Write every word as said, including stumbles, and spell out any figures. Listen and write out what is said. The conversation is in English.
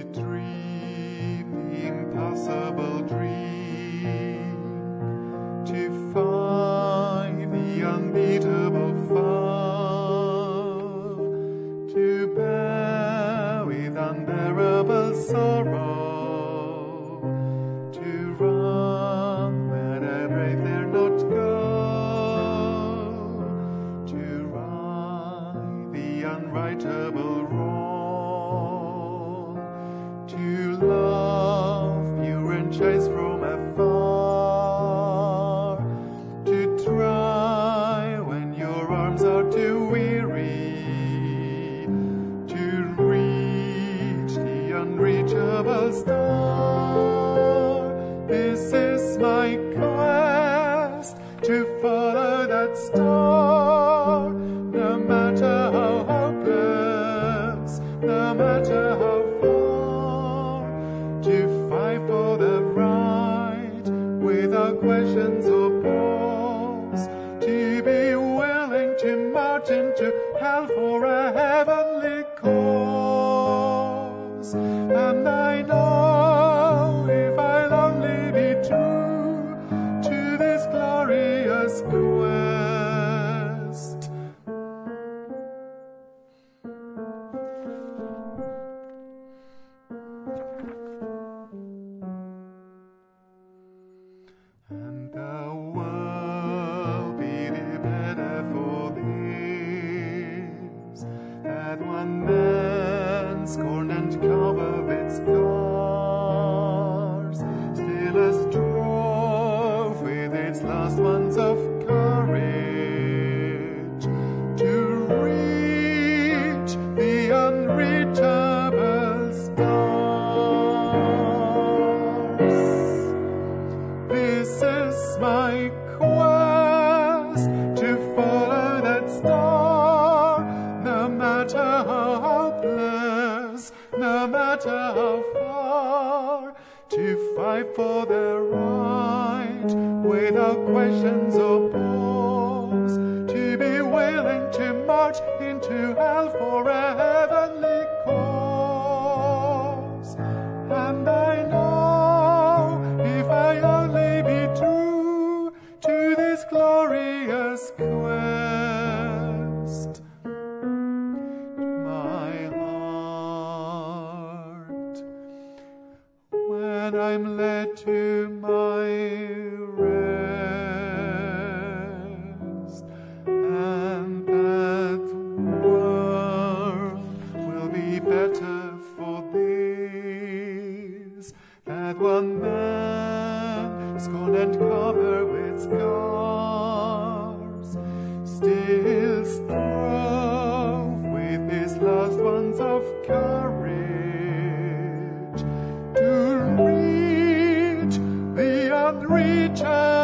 dream the impossible dream, to find the unbeatable foe, to bear with unbearable sorrow, to run wherever I dare not go, to right the unrightable wrong, to love pure and chaste from afar, to try when your arms are too weary, to reach the unreachable star. This is my quest, to follow that star, no matter how hopeless, no matter how far, to fight for the right without questions or pause, to be willing to march into hell for a heavenly cause. And I know if I'll only be true to this glorious quest, and the world be the better for this, that one man scorn and cover its scars, still a strove with its last ones of courage, to reach the unreachable stars. This is my quest, to follow that star, no matter how hopeless, no matter how far, to fight for the right without questions or pause, to be willing to march into hell for a heavenly cause. And I know if I only be true to this glorious quest, my heart, when I'm led to my rest, and that world will be better for this, that one man scorn and cover with scars, still strove with his last ones of courage, to reach the unreachable